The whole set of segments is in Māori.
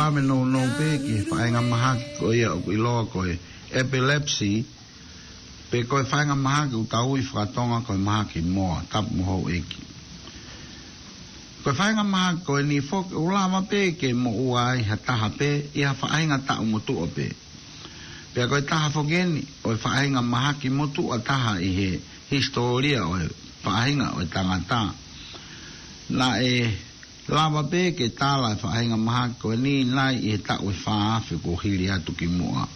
lame no pe ki whaenga maha ko ia o iloa ko epilepsy pe ko whaenga maha ki utau I whakatonga ko maha ki moa tap moho eki ko whaenga maha ko ni fok ulama pe ke mo uai hataha pe ia whaenga ta umutu o pe pe ko taha fogeni o whaenga maha ki motu o taha I he historia o whaenga o tangata na lava pe ke tala whaenga maha ko ni nai I ta o whaafi ko hiri atu ki mua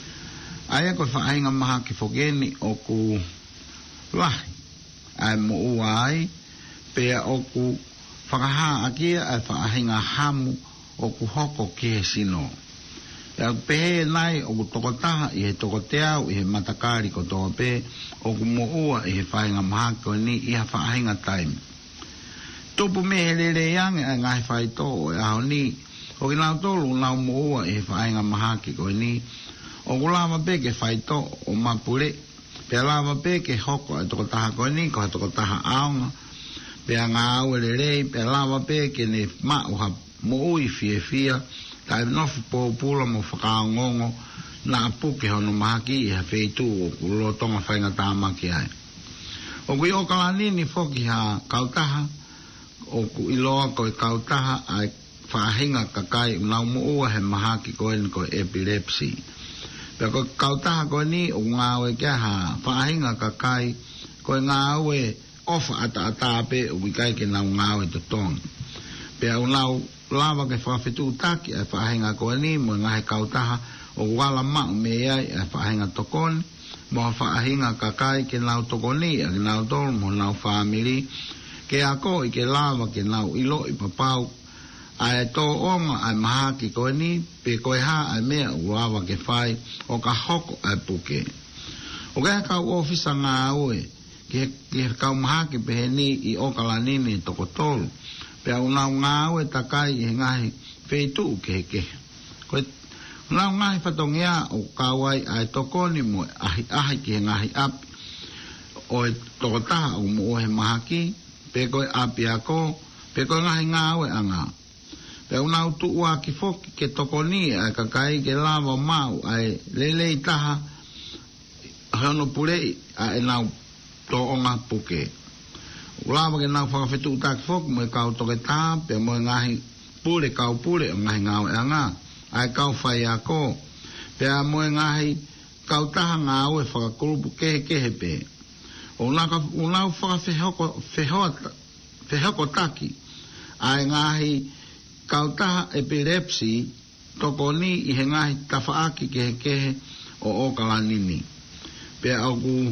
aia ko whaenga maha ki fogeni o ku lahi ai mo uai pe o ku whakaha akia ai whaenga hamu o ku hoko ki he sino ya pe nai o ku tokotaha I he tokoteau I he matakari ko toko pe o ku mo ua I he whaenga maha ko ni I ha whaenga time topu me hele yang a ngai fai to o a ni o ki nau tolu nau moa e whaenga maha ki koe ni o kulama pe ke fai to o mapure pe lama pe ke hoko e toko taha koe ni ko toko taha aonga pe a ngā au e rei pe lama pe ke ne ma o ha mo ui fie fia tai nofu po pula mo whakaongongo na apuke hono maha ki I ha feitu o kulo tonga whaenga tāma ki ai o kui o kalanini foki ha kautaha o ku iloa ko kautaha ai whahinga kakai unau mua he maha ki koe ni ko epilepsy. Pea ko kautaha koe ni o ngāwe kia ha whahinga kakai koe ngāwe ofa ata pe o wikai ke nau ngāwe to tong. Pea unau lava ke whawhetu taki ai whahinga koe ni mo ngahe kautaha o wala mau me ai ai whahinga tokoni mo whahinga kakai ke nau tokoni a ke nau tol mo nau family ke ako I ke lava ke nau ilo I papau ai to onga ai maha ki koe ni pe koe ha ai mea uawa ke whai o ka hoko ai puke o kea kau ofisa ngā oe ke kau maha ki pehe ni I o kalanini toko tolu pe au nau ngā oe takai I ngahi feitu ke koe nau ngahi whatongea o kawai ai tokoni mo ahi ki ngahi api o toko taha o mo he maha ki pe koe api ako, pe koe ngahi ngāwe anga. Pe unau tuua ki foki ke tokoni ai kakai ke lava mau ai lelei taha hono purei ai nau to onga puke. Ulava ke nau whakawhetu utaki foki mo kau toke taha pe mo ngahi pure kau pure o ngahi ngāwe anga ai kau whai ako pe a mo ngahi kau taha ngāwe whakakurupu kehe pe. O unau whakawhehoko taki ai ngahi kautaha epilepsy toko ni I he ngahi tawhaaki kehe o kalanini. Pea au ku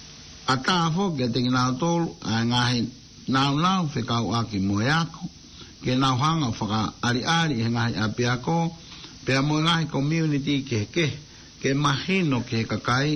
atafo ke te nau tolu ai ngahi nau whekau aki moe ako ke nau hanga whaka ari he ngahi api ako pea moe ngahi community kehe ke mahino ke kakai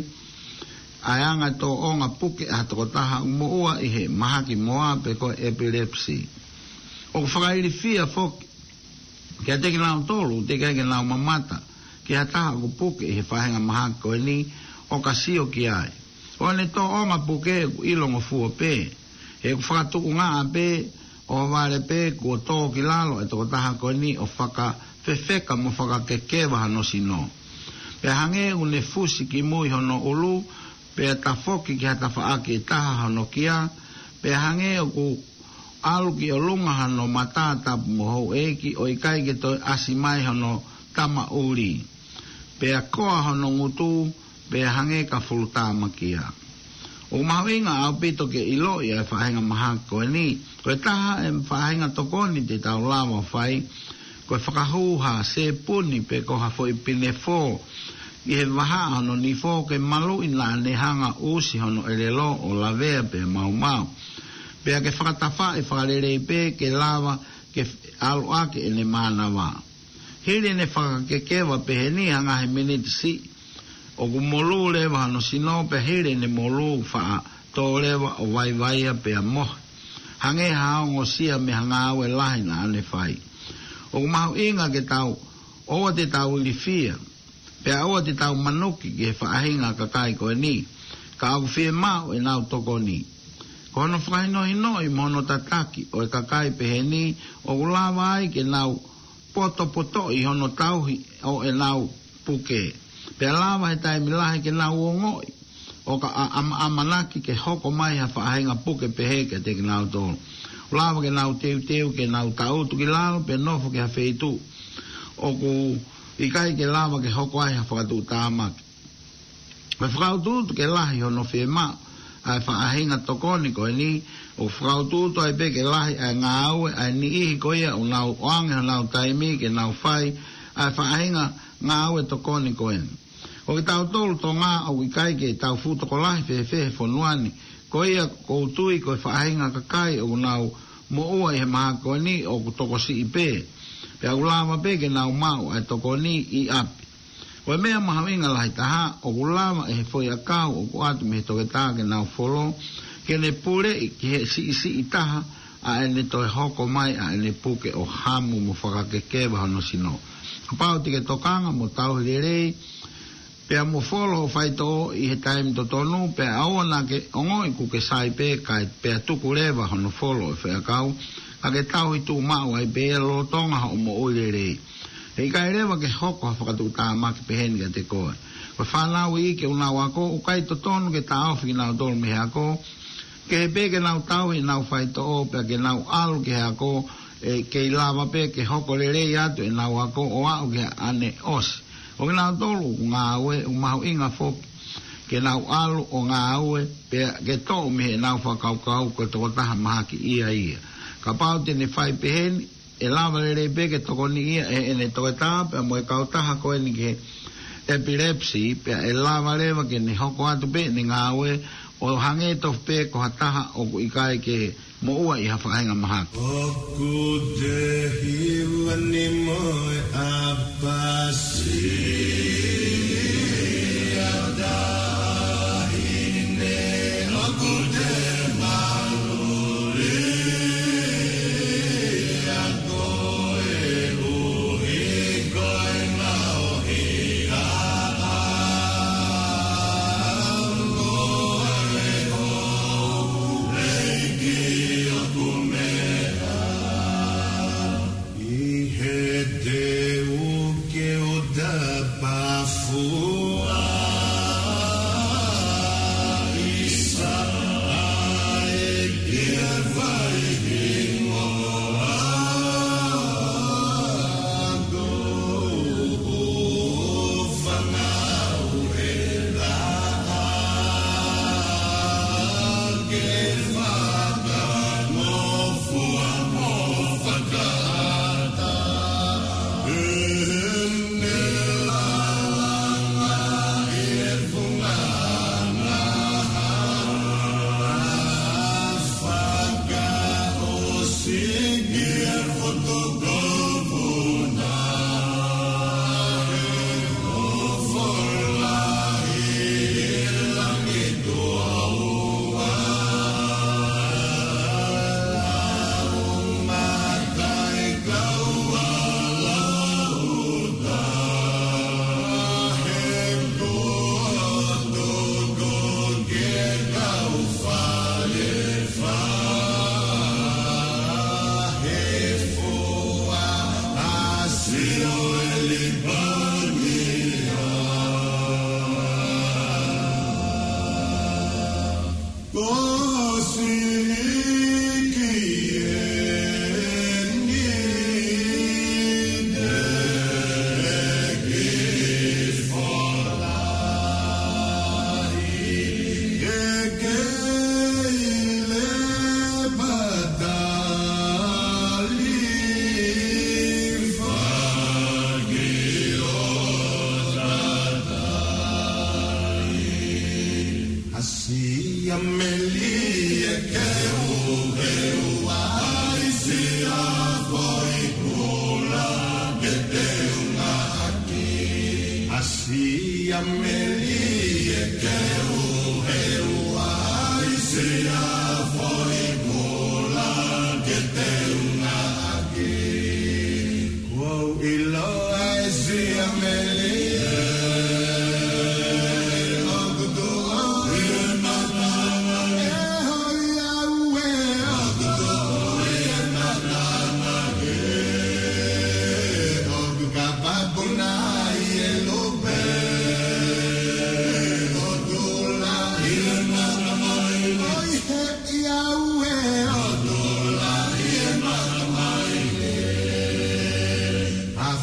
ai anga to onga puke a toko taha umoua I he maha ki moa pe ko epilepsy. O whakairi fia foki, kia teki nao tolu, teki heke nao mamata, kia taha ku puke I he whahenga maha koe ni, o ka sio ki ai. O ne to onga puke ilongo fua pe, he ku whakatuku ngā pe, o wale pe ku o tō ki lalo e toko taha koe ni, o whaka whewheka mo whaka kekewa hano sino. Pe hange une fusi ki mui hono ulu, pe ta foki ki hata whaake taha hano kia, pe hange o ku alu ki o lunga hano matata moho eki o ikai ke toi asimai hano tama uri. Pe a koa hano ngutu, pe hange ka fulutama kia. O mahawinga au pito ke ilo I ai whahenga maha koe ni, koe taha e whahenga tokoni te tau lawa whai, koe whakahuha se puni pe ko hafo I pine fō, I he waha hono ni fō ke malu I la ne hanga usi hono elelo o lavea pe mau. Pea ke whakatafa e whakarere pe ke lava ke alu ake e ne mana wā. Hiri ne whakakekewa pe he ni hanga he miniti si. O ku molu lewa hano sino pe hiri ne molu wha tō lewa o waiwaia pe a mohe. Hange haongo sia me hanga awe lahi na ane whai. O ku mahu inga ke tau, owa te tau ili fia. Pea oa te tau manuki ke whaahinga kakai koe ni, ka au whie mau e nau toko ni. Ko hono whakaino hino I mono tataki o e kakai pehe ni, o ulawa ai ke nau poto I hono tauhi o e nau puke. Pea lava he tai milahe ke nau o ngoi. O ka amanaki ke hoko mai ha whaahenga puke peheke te ke nau tōru. Lava ke nau teu ke nau tautu ki lalo pe nofo ke ha wheitu. O ku ikai ke lava ke hoko ai ha whakatu tāmaki. Me whakaututu ke lahi hono whema ai whaahenga tokoni koe ni o whakaututu ai pe ke lahi ai ngā aue ai ni ihi koea o nau oange o nau taimi ke nau whai ai whaahenga ngā aue tokoni koe ni. O ke tau tolu tō ngā au ikai ke tau futoko lahi whewhehe whonuani koea koutui koe whaahenga kakai o nau mo ua i he maha koe ni o toko si i pē. Pea ulama pe ke nau mau ai toko ni I api. O mea mahawinga lahi taha o ulama e he foi a kau o ku atu me he toke taha ke nau wholo ke ne pure I ki he si I taha a e ne toi hoko mai a e ne puke o hamu mo whakakekewa hono sino. Kapau tike tokanga mo tau hirerei pea mo wholo o whaito I he taimi to tonu pea awana ke ongoi ku ke sai pe kai pea tuku rewa hono wholo e whea kau a ke tau I tu mau ai pea lo tonga ho mo oirerei. Hei kai rewa ke hoko ha whakatu tāmaki peheni ka te koe. Koe whanau I ke unau ako, ukai to tonu ke tā awhi nau tolu me he ako, ke he pe ke nau tau I nau whaito o, pea ke nau alu ke he ako, ke I lava pe ke hoko le rei atu e nau ako o au ke ane osi. O ke nau tolu ngā aue, umahu inga foki, ke nau alu o ngā aue, pea ke tō me he nau whakaukau koe toko taha mahaki ia. Ka pau tene whai peheni, e lava le rei peke toko ni ia e ne toke tā pea mo e kautaha koe ni ke epilepsi pea e lava lewa ke ne hoko atu pe ni ngāwe o hange tof pe ko hataha o ku ikai ke mo ua I hawhaenga mahako. Oku te hiwani moe apasi adahine oku te maluri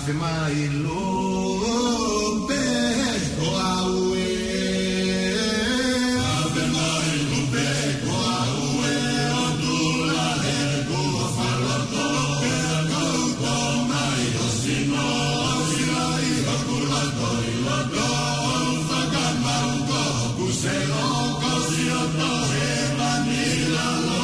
Ave mai lo be o aue. Ave mai lo be o aue. O dula e go faloto pe go go mai o sino sila I go kula go lo go faga mango kuselo kosio to e vanilla lo.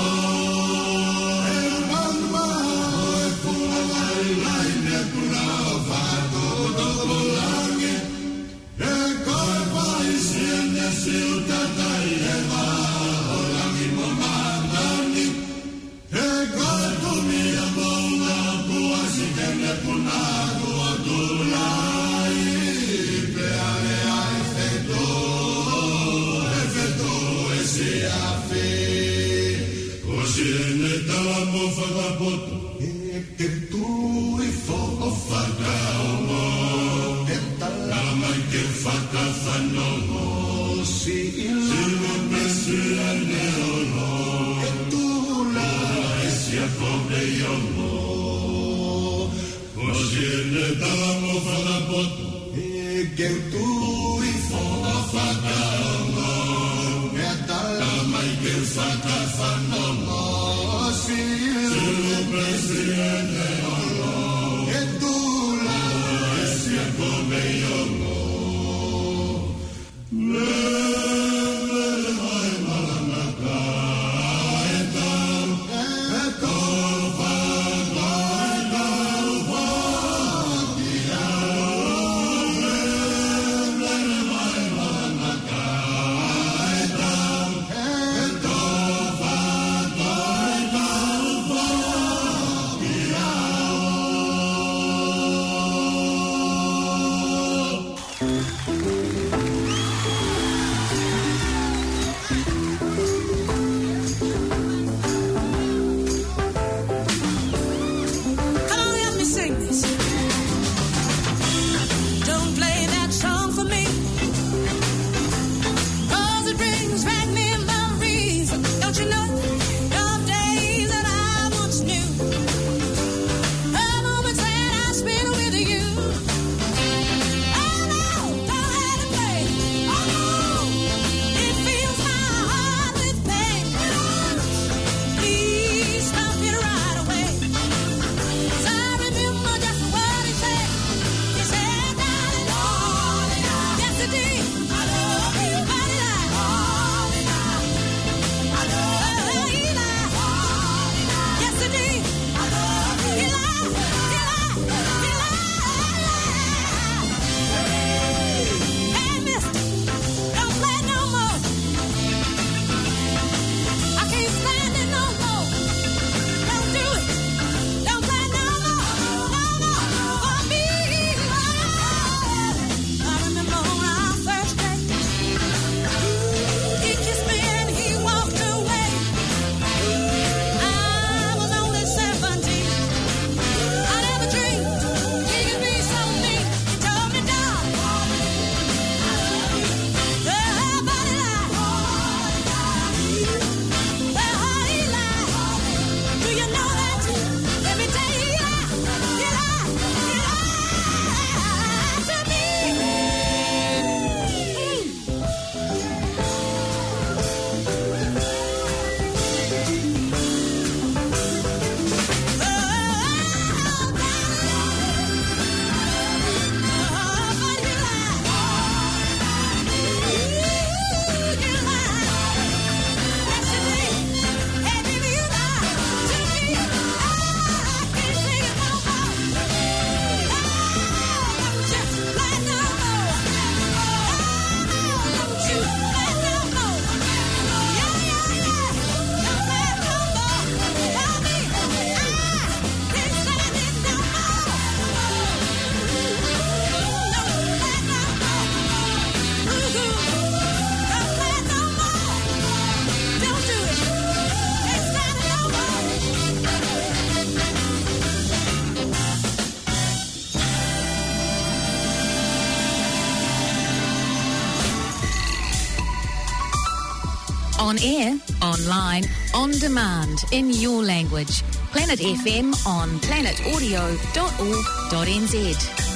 On air, online, on demand, in your language. Planet FM on planetaudio.org.nz.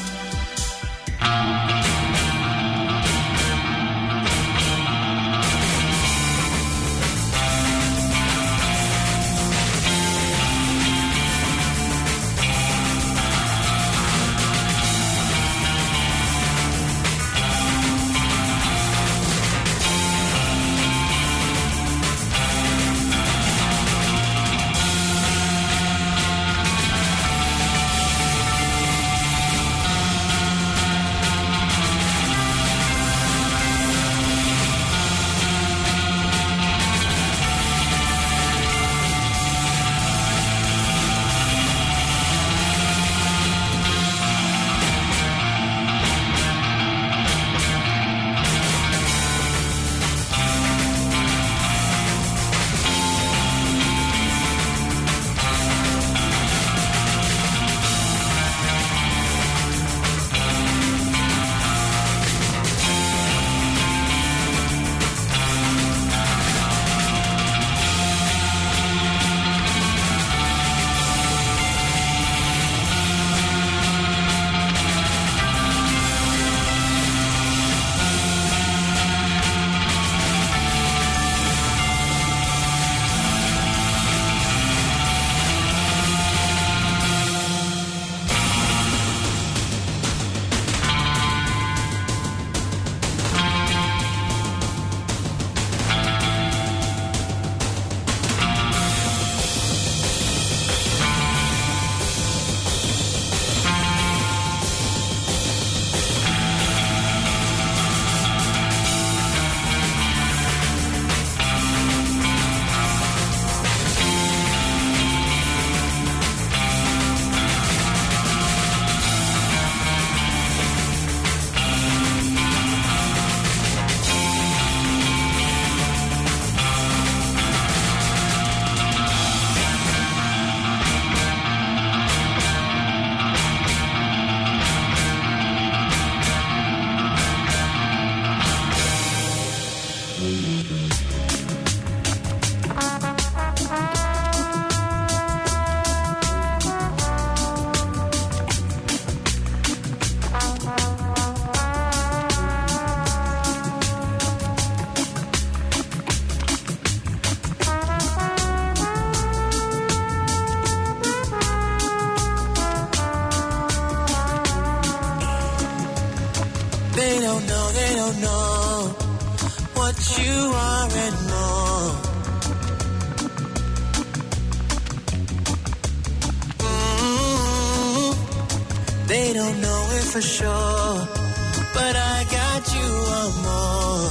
For sure, but I got you one more.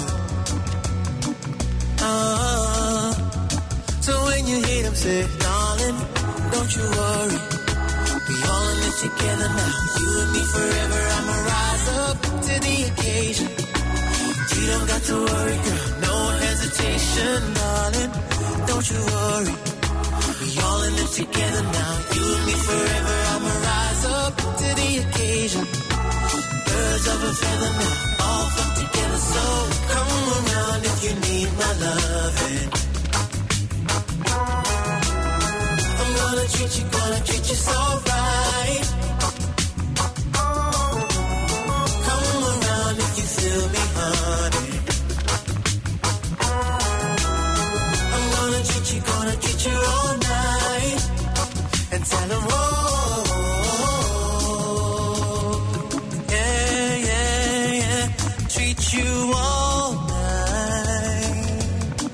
So when you hear them say, darling, don't you worry, we all in it together now. You and me forever. I'ma rise up to the occasion. You don't got to worry, girl, no hesitation, darling. Don't you worry, we all in it together now. You and me forever. I'ma rise up to the occasion. Birds of a feather now, all flock together. So come around if you need my loving. I'm gonna treat you so right. Come around if you feel me, honey. I'm gonna treat you all night and tell them, you all night.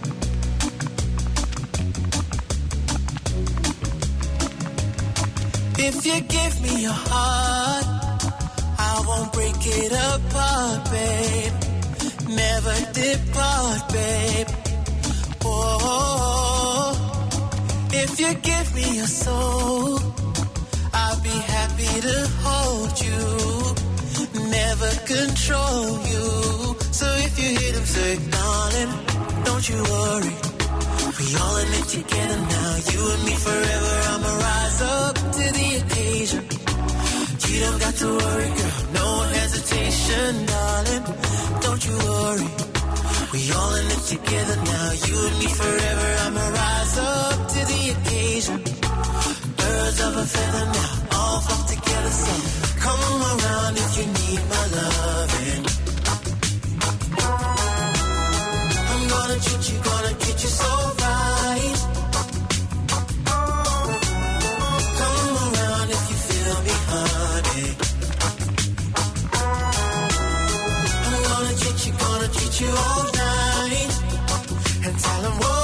If you give me your heart, I won't break it apart, babe. Never depart, babe. Oh, if you give me your soul, I'll be happy to hold you. Never control you. So if you hear them say, darling, don't you worry, we all in it together now. You and me forever. I'ma rise up to the occasion. You don't got to worry, girl, no hesitation, darling. Don't you worry, we all in it together now. You and me forever. I'ma rise up to the occasion. birds of a feather now, all flock together, so come around if you need my loving. I'm gonna treat you so right. Come around if you feel me, honey. I'm gonna treat you all night. And tell them, whoa.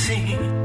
sing.